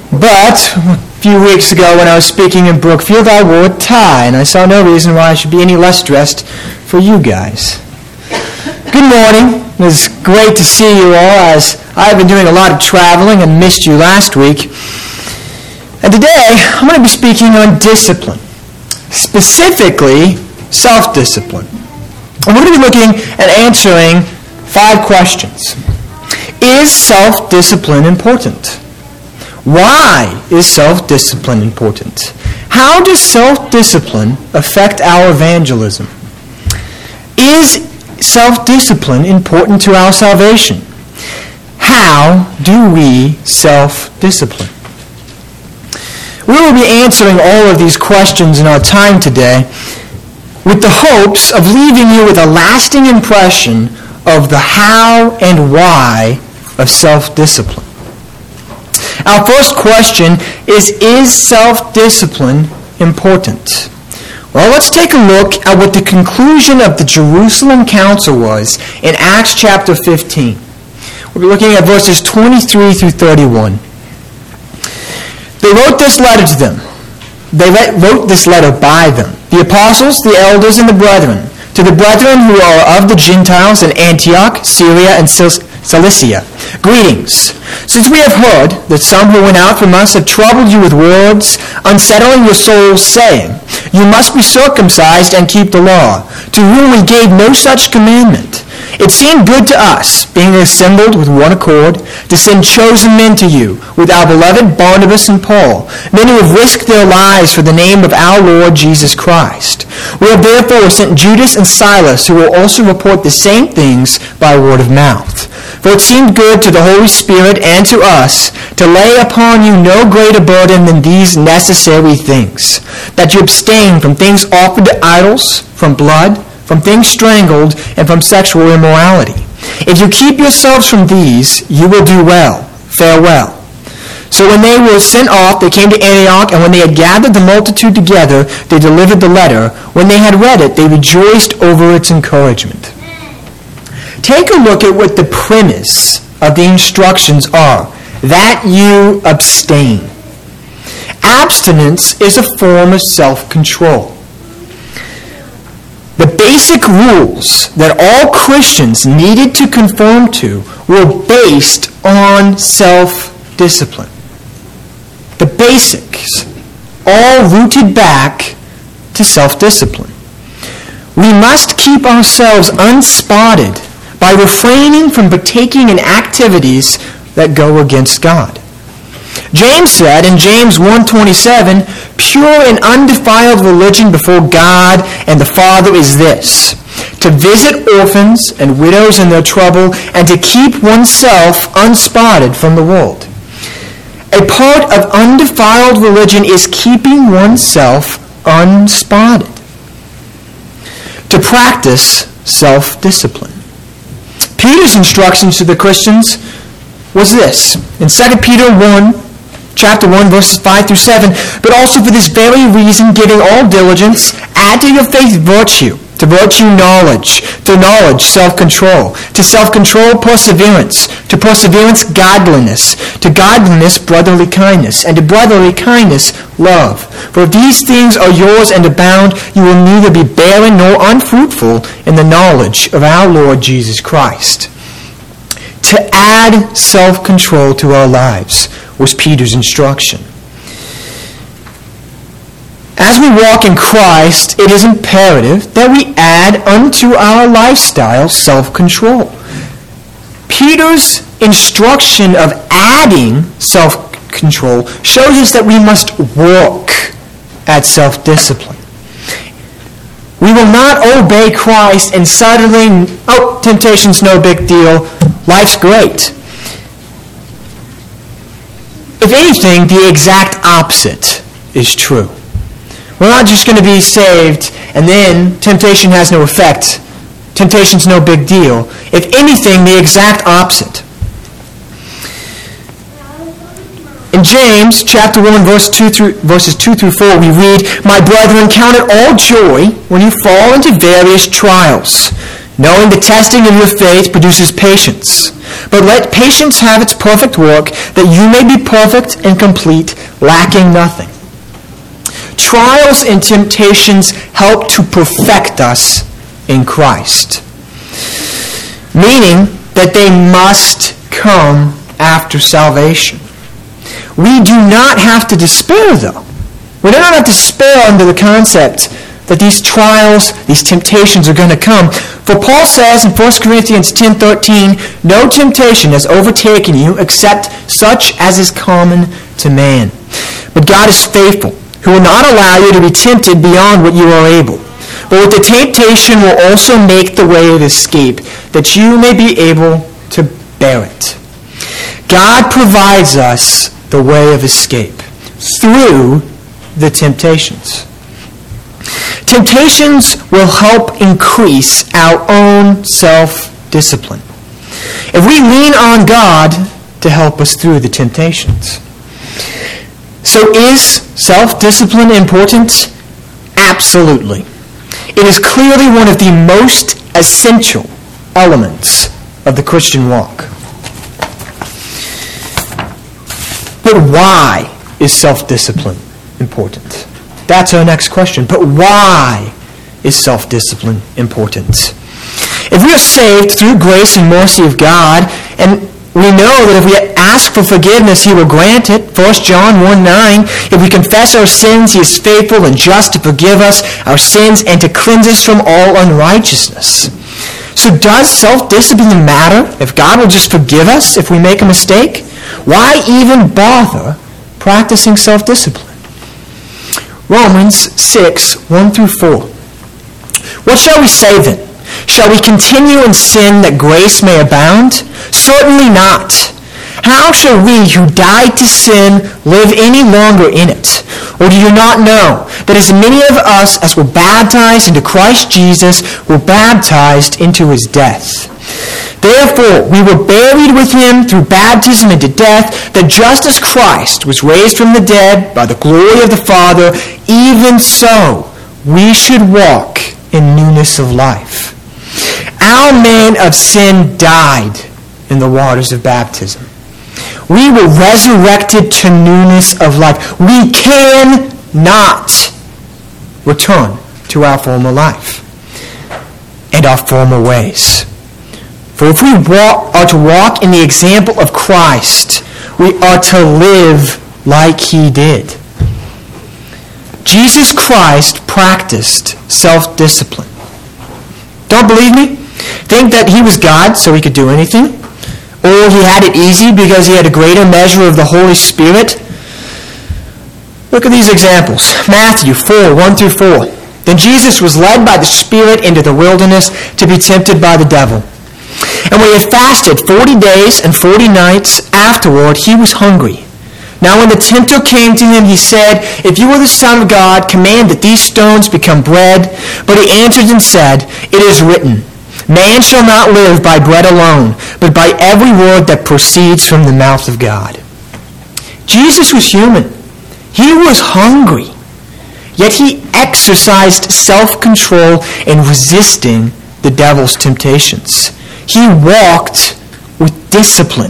But a few weeks ago when I was speaking in Brookfield, I wore a tie, and I saw no reason why I should be any less dressed for you guys. Good morning. It was great to see you all, as I've been doing a lot of traveling and missed you last week. And today, I'm going to be speaking on discipline, specifically self-discipline. And we're going to be looking at answering 5 questions. Is self-discipline important? Why is self-discipline important? How does self-discipline affect our evangelism? Is self-discipline important to our salvation? How do we self-discipline? We will be answering all of these questions in our time today with the hopes of leaving you with a lasting impression of the how and why of self-discipline. Our first question is self-discipline important? Well, let's take a look at what the conclusion of the Jerusalem Council was in Acts chapter 15. We'll be looking at verses 23 through 31. They wrote this letter to them. They wrote this letter by them, the apostles, the elders, and the brethren, to the brethren who are of the Gentiles in Antioch, Syria, and Cilicia. Greetings. Since we have heard that some who went out from us have troubled you with words, unsettling your souls, saying, you must be circumcised and keep the law, to whom we gave no such commandment. It seemed good to us, being assembled with one accord, to send chosen men to you, with our beloved Barnabas and Paul, men who have risked their lives for the name of our Lord Jesus Christ. We have therefore sent Judas and Silas, who will also report the same things by word of mouth. For it seemed good to the Holy Spirit and to us to lay upon you no greater burden than these necessary things, that you abstain from things offered to idols, from blood, from things strangled, and from sexual immorality. If you keep yourselves from these, you will do well. Farewell. So when they were sent off, they came to Antioch, and when they had gathered the multitude together, they delivered the letter. When they had read it, they rejoiced over its encouragement. Take a look at what the premise of the instructions are. That you abstain. Abstinence is a form of self-control. The basic rules that all Christians needed to conform to were based on self-discipline. The basics, all rooted back to self-discipline. We must keep ourselves unspotted by refraining from partaking in activities that go against God. James said in James 1:27, pure and undefiled religion before God and the Father is this, to visit orphans and widows in their trouble, and to keep oneself unspotted from the world. A part of undefiled religion is keeping oneself unspotted. To practice self-discipline. Peter's instructions to the Christians was this, in 2 Peter 1, chapter 1, verses 5 through 7, but also for this very reason, giving all diligence, add to your faith virtue, to virtue knowledge, to knowledge self-control, to self-control perseverance, to perseverance godliness, to godliness brotherly kindness, and to brotherly kindness love. For if these things are yours and abound, you will neither be barren nor unfruitful in the knowledge of our Lord Jesus Christ. To add self-control to our lives was Peter's instruction. As we walk in Christ, it is imperative that we add unto our lifestyle self-control. Peter's instruction of adding self-control shows us that we must work at self-discipline. We will not obey Christ and suddenly, temptation's no big deal, life's great. If anything, the exact opposite is true. We're not just going to be saved and then temptation has no effect. Temptation's no big deal. If anything, the exact opposite. In James chapter 1, verses 2 through 4, we read, my brethren, count it all joy when you fall into various trials. knowing the testing of your faith produces patience. But let patience have its perfect work, that you may be perfect and complete, lacking nothing. Trials and temptations help to perfect us in Christ, meaning that they must come after salvation. We do not have to despair, though. We do not have to despair under the concept that these trials, these temptations are going to come. For Paul says in 1 Corinthians 10:13, no temptation has overtaken you except such as is common to man. But God is faithful, who will not allow you to be tempted beyond what you are able. But with the temptation will also make the way of escape, that you may be able to bear it. God provides us the way of escape through the temptations. Temptations will help increase our own self-discipline if we lean on God to help us through the temptations. So is self-discipline important? Absolutely. It is clearly one of the most essential elements of the Christian walk. But why is self-discipline important? That's our next question. But why is self-discipline important? If we are saved through grace and mercy of God, and we know that if we ask for forgiveness, He will grant it. 1 John 1:9, if we confess our sins, He is faithful and just to forgive us our sins and to cleanse us from all unrighteousness. So does self-discipline matter if God will just forgive us if we make a mistake? Why even bother practicing self-discipline? Romans 6:1-4. What shall we say then? Shall we continue in sin that grace may abound? Certainly not. How shall we who died to sin live any longer in it? Or do you not know that as many of us as were baptized into Christ Jesus were baptized into His death? Therefore, we were buried with Him through baptism into death, that just as Christ was raised from the dead by the glory of the Father, even so we should walk in newness of life. Our man of sin died in the waters of baptism. We were resurrected to newness of life. We cannot return to our former life and our former ways. For if we are to walk in the example of Christ, we are to live like He did. Jesus Christ practiced self-discipline. Don't believe me? Think that He was God so He could do anything? Or He had it easy because He had a greater measure of the Holy Spirit? Look at these examples. Matthew 4:1-4. Then Jesus was led by the Spirit into the wilderness to be tempted by the devil. And when He had fasted 40 days and 40 nights afterward, He was hungry. Now when the tempter came to Him, He said, if you are the Son of God, command that these stones become bread. But He answered and said, it is written, man shall not live by bread alone, but by every word that proceeds from the mouth of God. Jesus was human. He was hungry. Yet He exercised self-control in resisting the devil's temptations. He walked with discipline.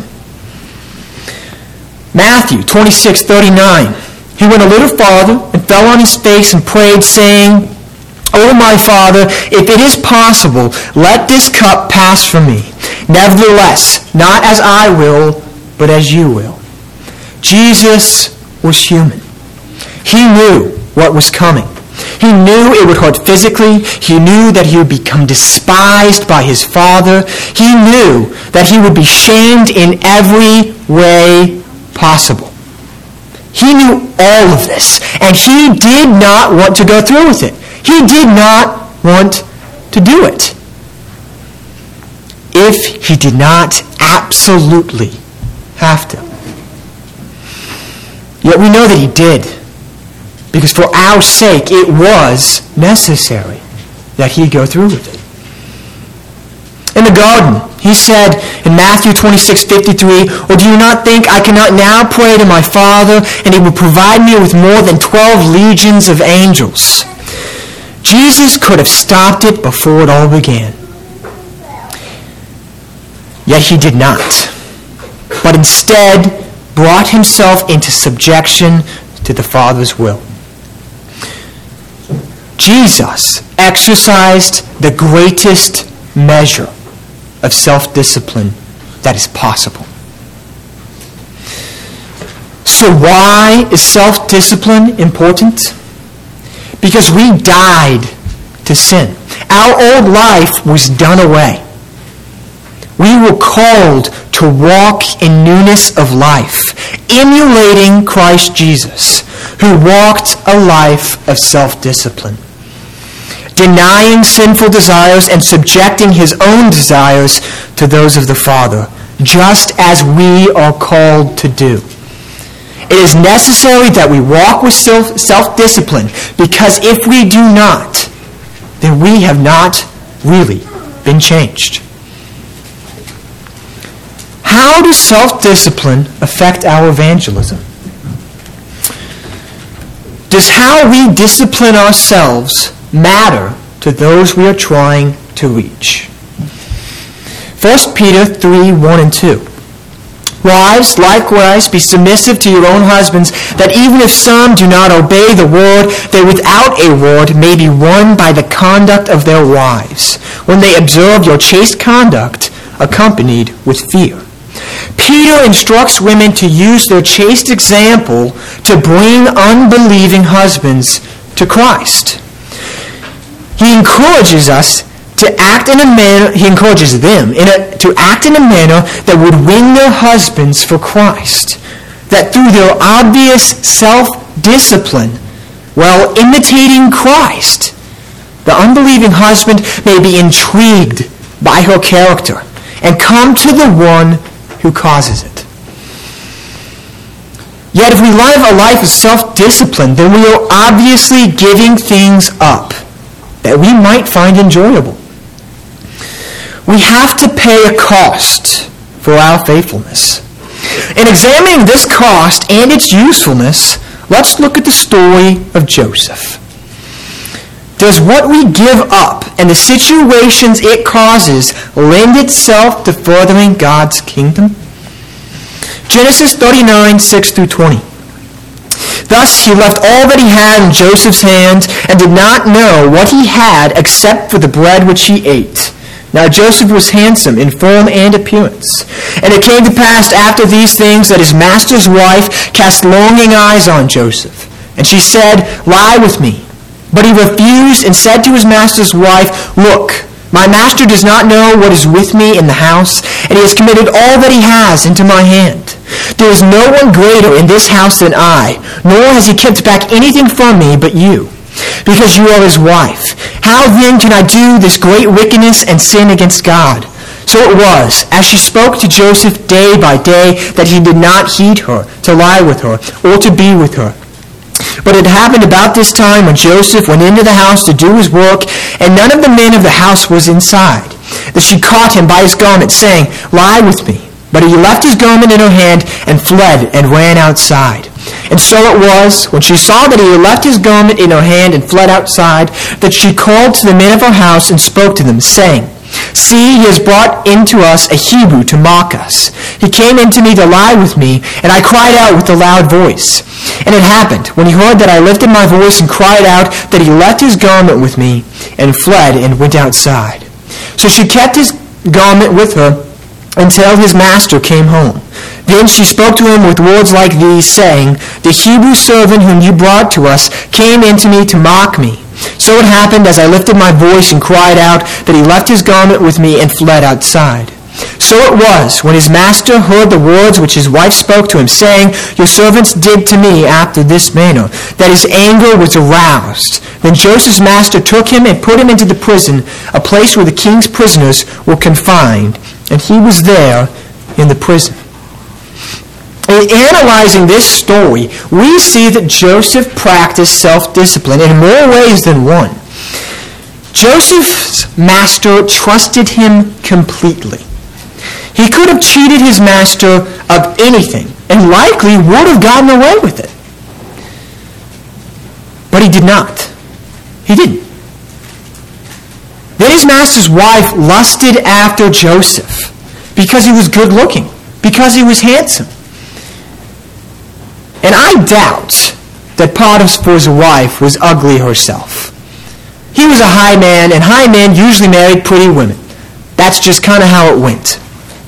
Matthew 26:39. He went a little farther and fell on His face and prayed, saying, O my Father, if it is possible, let this cup pass from me. Nevertheless, not as I will, but as You will. Jesus was human. He knew what was coming. He knew it would hurt physically. He knew that He would become despised by His Father. He knew that He would be shamed in every way possible. He knew all of this, and He did not want to go through with it. He did not want to do it. If He did not absolutely have to. Yet we know that He did. Because for our sake, it was necessary that He go through with it. In the garden, He said in Matthew 26:53, or do you not think I cannot now pray to my Father, and He will provide me with more than 12 legions of angels? Jesus could have stopped it before it all began. Yet he did not, but instead brought himself into subjection to the Father's will. Jesus exercised the greatest measure of self-discipline that is possible. So why is self-discipline important? Because we died to sin. Our old life was done away. We were called to walk in newness of life, emulating Christ Jesus, who walked a life of self-discipline, denying sinful desires and subjecting his own desires to those of the Father, just as we are called to do. It is necessary that we walk with self-discipline, because if we do not, then we have not really been changed. How does self-discipline affect our evangelism? Does how we discipline ourselves matter to those we are trying to reach? 1 Peter 3:1-2. Wives, likewise, be submissive to your own husbands, that even if some do not obey the word, they without a word may be won by the conduct of their wives, when they observe your chaste conduct accompanied with fear. Peter instructs women to use their chaste example to bring unbelieving husbands to Christ. He encourages us to act in a manner, he encourages them to act in a manner that would win their husbands for Christ. That through their obvious self-discipline, while imitating Christ, the unbelieving husband may be intrigued by her character and come to the one who causes it. Yet if we live a life of self-discipline, then we are obviously giving things up that we might find enjoyable. We have to pay a cost for our faithfulness. In examining this cost and its usefulness, let's look at the story of Joseph. Does what we give up and the situations it causes lend itself to furthering God's kingdom? Genesis 39:6-20. Thus he left all that he had in Joseph's hands and did not know what he had except for the bread which he ate. Now Joseph was handsome in form and appearance. And it came to pass after these things that his master's wife cast longing eyes on Joseph. And she said, "Lie with me." But he refused and said to his master's wife, "Look, my master does not know what is with me in the house, and he has committed all that he has into my hand. There is no one greater in this house than I, nor has he kept back anything from me but you, because you are his wife. How then can I do this great wickedness and sin against God?" So it was, as she spoke to Joseph day by day, that he did not heed her, to lie with her, or to be with her. But it happened about this time when Joseph went into the house to do his work, and none of the men of the house was inside, that she caught him by his garment, saying, "Lie with me." But he left his garment in her hand and fled and ran outside. And so it was, when she saw that he had left his garment in her hand and fled outside, that she called to the men of her house and spoke to them, saying, "See, he has brought into us a Hebrew to mock us. He came into me to lie with me, and I cried out with a loud voice. And it happened, when he heard that I lifted my voice and cried out, that he left his garment with me and fled and went outside. So she kept his garment with her until his master came home. Then she spoke to him with words like these, saying, "The Hebrew servant whom you brought to us came into me to mock me. So it happened, as I lifted my voice and cried out, that he left his garment with me and fled outside. So it was, when his master heard the words which his wife spoke to him, saying, 'Your servants did to me after this manner,' that his anger was aroused. Then Joseph's master took him and put him into the prison, a place where the king's prisoners were confined, and he was there in the prison." In analyzing this story, we see that Joseph practiced self-discipline in more ways than one. Joseph's master trusted him completely. He could have cheated his master of anything and likely would have gotten away with it. But he did not. He didn't. Then his master's wife lusted after Joseph, because he was good looking, because he was handsome. And I doubt that Potiphar's wife was ugly herself. He was a high man, and high men usually married pretty women. That's just kind of how it went.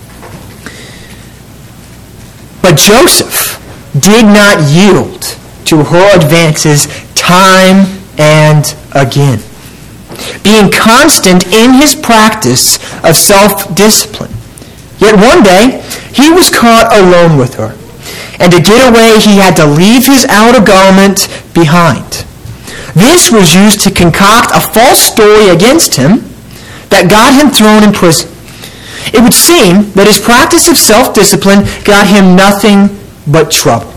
But Joseph did not yield to her advances time and again, being constant in his practice of self-discipline. Yet one day, he was caught alone with her, and to get away, he had to leave his outer garment behind. This was used to concoct a false story against him that got him thrown in prison. It would seem that his practice of self-discipline got him nothing but trouble.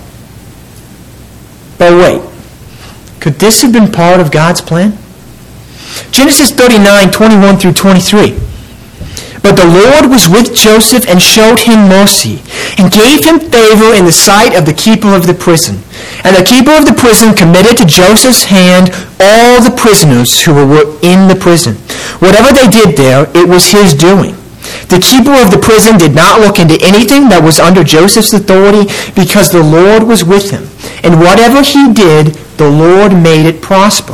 But wait, could this have been part of God's plan? Genesis 39:21 through 23. But the Lord was with Joseph and showed him mercy, and gave him favor in the sight of the keeper of the prison. And the keeper of the prison committed to Joseph's hand all the prisoners who were in the prison. Whatever they did there, it was his doing. The keeper of the prison did not look into anything that was under Joseph's authority, because the Lord was with him. And whatever he did, the Lord made it prosper.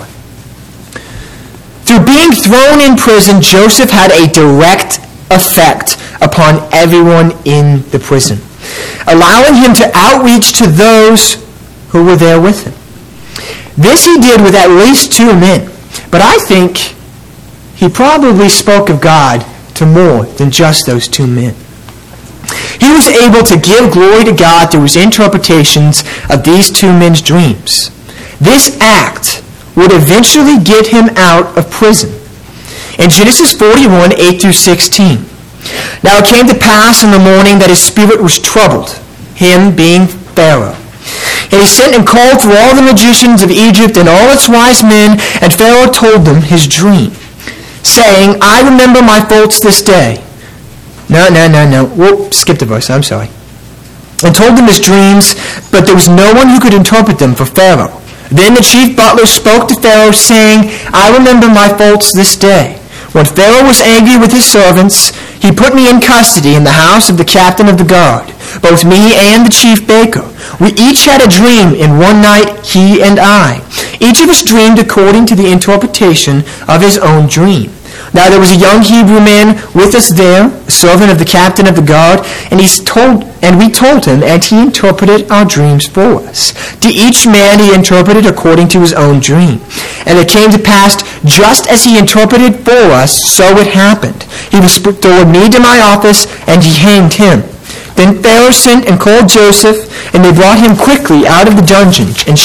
Through being thrown in prison, Joseph had a direct effect upon everyone in the prison, allowing him to outreach to those who were there with him. This he did with at least 2 men, but I think he probably spoke of God to more than just those 2 men. He was able to give glory to God through his interpretations of these 2 men's dreams. This act would eventually get him out of prison. In Genesis 41:8 through 16. Now it came to pass in the morning that his spirit was troubled, him being Pharaoh. And he sent and called for all the magicians of Egypt and all its wise men, and Pharaoh told them his dream, saying, I remember my faults this day. No. Whoop, skip the verse, I'm sorry. And told them his dreams, but there was no one who could interpret them for Pharaoh. Then the chief butler spoke to Pharaoh, saying, I remember my faults this day. When Pharaoh was angry with his servants, he put me in custody in the house of the captain of the guard, both me and the chief baker. We each had a dream in one night, he and I. Each of us dreamed according to the interpretation of his own dream. Now there was a young Hebrew man with us there, a servant of the captain of the guard, and we told him, and he interpreted our dreams for us. To each man he interpreted according to his own dream. And it came to pass, just as he interpreted for us, so it happened. He restored me to my office, and he hanged him. Then Pharaoh sent and called Joseph, and they brought him quickly out of the dungeon, and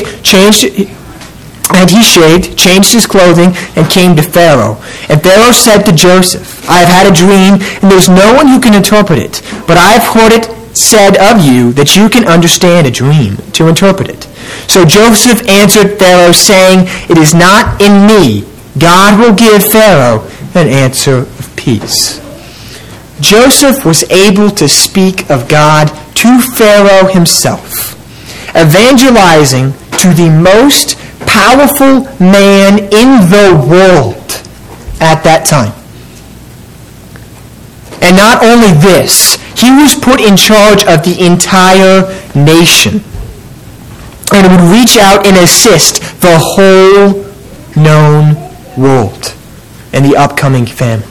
he shaved, changed his clothing, and came to Pharaoh. And Pharaoh said to Joseph, I have had a dream, and there is no one who can interpret it. But I have heard it said of you that you can understand a dream to interpret it. So Joseph answered Pharaoh, saying, It is not in me. God will give Pharaoh an answer of peace. Joseph was able to speak of God to Pharaoh himself, evangelizing to the most powerful man in the world at that time. And not only this, he was put in charge of the entire nation and would reach out and assist the whole known world in the upcoming famine.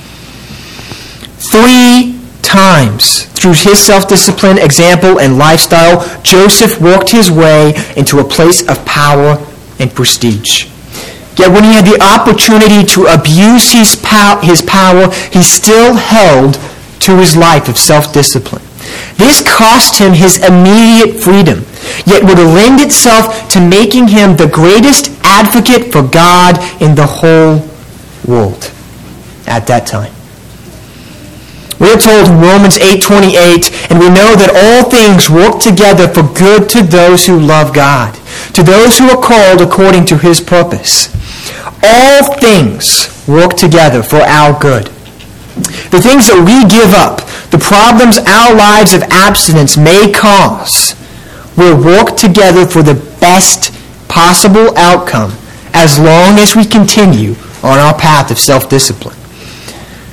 3 times through his self-discipline, example, and lifestyle, Joseph worked his way into a place of power and prestige. Yet when he had the opportunity to abuse his power, he still held to his life of self-discipline. This cost him his immediate freedom, yet would lend itself to making him the greatest advocate for God in the whole world at that time. We are told in Romans 8:28, and we know that all things work together for good to those who love God, to those who are called according to his purpose. All things work together for our good. The things that we give up, the problems our lives of abstinence may cause, will work together for the best possible outcome as long as we continue on our path of self-discipline.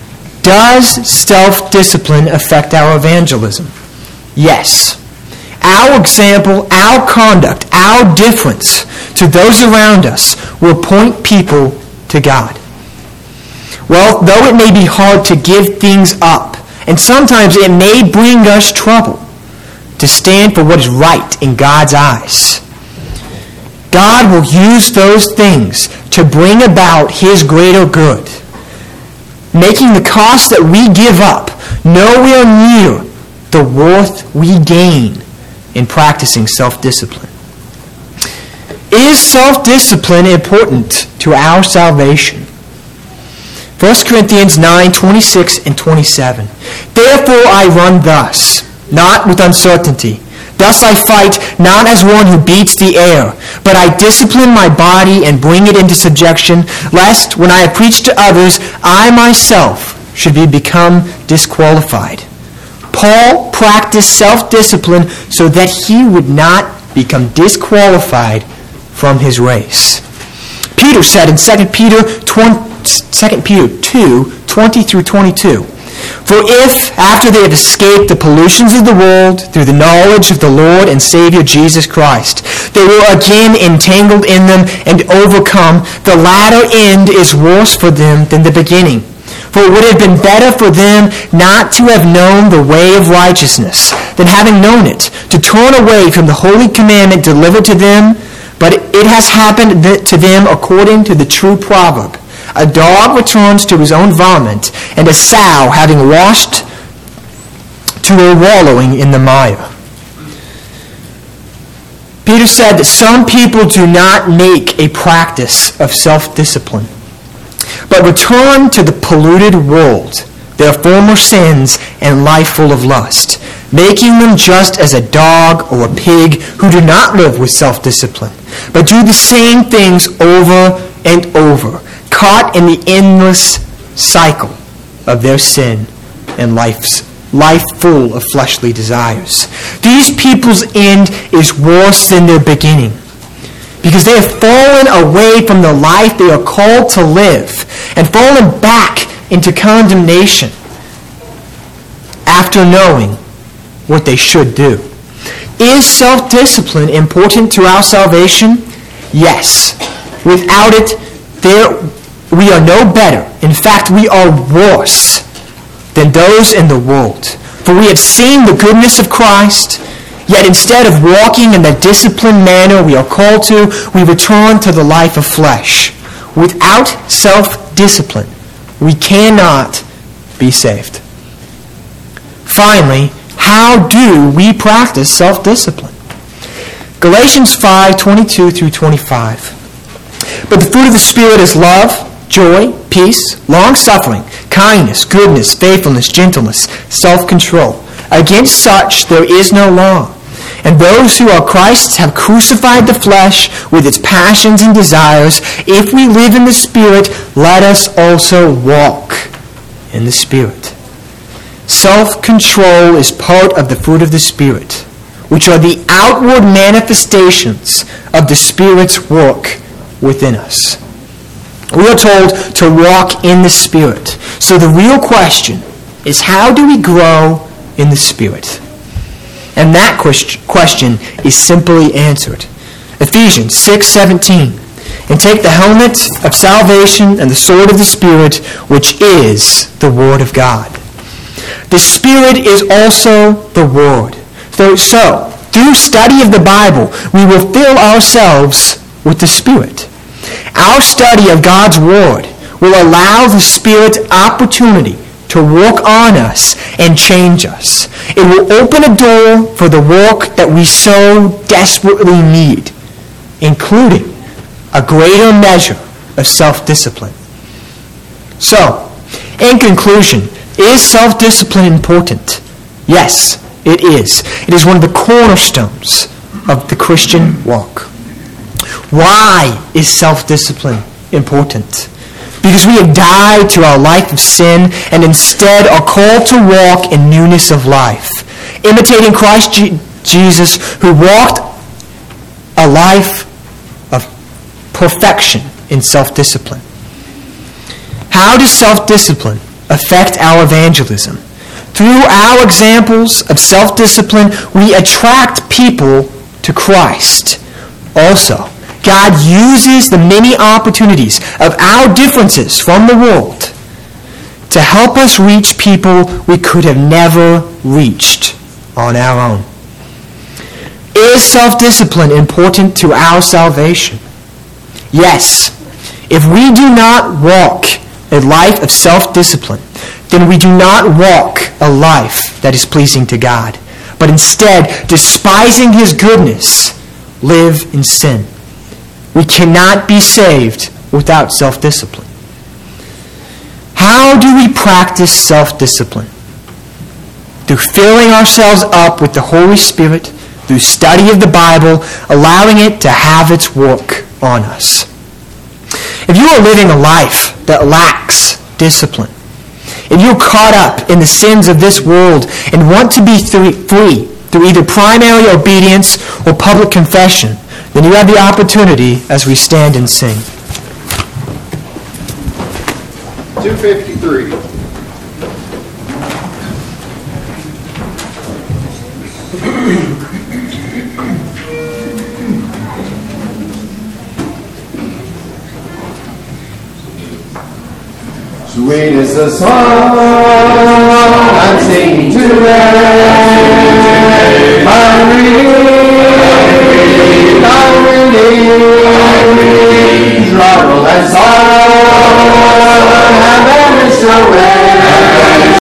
Does self-discipline affect our evangelism? Yes. Our example, our conduct, our difference to those around us will point people to God. Well, though it may be hard to give things up, and sometimes it may bring us trouble to stand for what is right in God's eyes, God will use those things to bring about His greater good, making the cost that we give up nowhere near the worth we gain in practicing self-discipline. Is self-discipline important to our salvation? 1 Corinthians 9:26 and 27. Therefore I run thus, not with uncertainty. Thus I fight, not as one who beats the air, but I discipline my body and bring it into subjection, lest when I have preached to others, I myself should become disqualified. Paul practiced self-discipline so that he would not become disqualified from his race. Peter said in 2 Peter 2:20 through 22, For if, after they have escaped the pollutions of the world through the knowledge of the Lord and Savior Jesus Christ, they were again entangled in them and overcome, the latter end is worse for them than the beginning. For it would have been better for them not to have known the way of righteousness than having known it, to turn away from the holy commandment delivered to them. But it has happened to them according to the true proverb. A dog returns to his own vomit, and a sow, having washed, to her wallowing in the mire. Peter said that some people do not make a practice of self-discipline, but return to the polluted world, their former sins and life full of lust, making them just as a dog or a pig who do not live with self-discipline, but do the same things over and over, caught in the endless cycle of their sin and life full of fleshly desires. These people's end is worse than their beginning, because they have fallen away from the life they are called to live and fallen back into condemnation after knowing what they should do. Is self-discipline important to our salvation? Yes. Without it, we are no better. In fact, we are worse than those in the world. For we have seen the goodness of Christ, yet instead of walking in the disciplined manner we are called to, we return to the life of flesh. Without self-discipline, we cannot be saved. Finally, how do we practice self-discipline? Galatians 5:22 through 25. But the fruit of the Spirit is love, joy, peace, long-suffering, kindness, goodness, faithfulness, gentleness, self-control. Against such there is no law. And those who are Christ's have crucified the flesh with its passions and desires. If we live in the Spirit, let us also walk in the Spirit. Self-control is part of the fruit of the Spirit, which are the outward manifestations of the Spirit's work within us. We are told to walk in the Spirit. So the real question is, how do we grow in the Spirit? And that question is simply answered. Ephesians 6:17. And take the helmet of salvation and the sword of the Spirit, which is the Word of God. The Spirit is also the Word. So, through study of the Bible, we will fill ourselves with the Spirit. Our study of God's Word will allow the Spirit's opportunity to work on us and change us. It will open a door for the work that we so desperately need, including a greater measure of self-discipline. So, in conclusion, is self-discipline important? Yes, it is. It is one of the cornerstones of the Christian walk. Why is self-discipline important? Because we have died to our life of sin and instead are called to walk in newness of life, imitating Christ Jesus, who walked a life of perfection in self-discipline. How does self-discipline affect our evangelism. Through our examples of self-discipline, we attract people to Christ. Also, God uses the many opportunities of our differences from the world to help us reach people we could have never reached on our own. Is self-discipline important to our salvation? Yes. If we do not walk a life of self-discipline, then we do not walk a life that is pleasing to God, but instead, despising His goodness, live in sin. We cannot be saved without self-discipline. How do we practice self-discipline? Through filling ourselves up with the Holy Spirit, through study of the Bible, allowing it to have its work on us. If you are living a life that lacks discipline, if you're caught up in the sins of this world and want to be free through either primary obedience or public confession, then you have the opportunity as we stand and sing. 253. Sweet is the song I'm singing today. I'm reading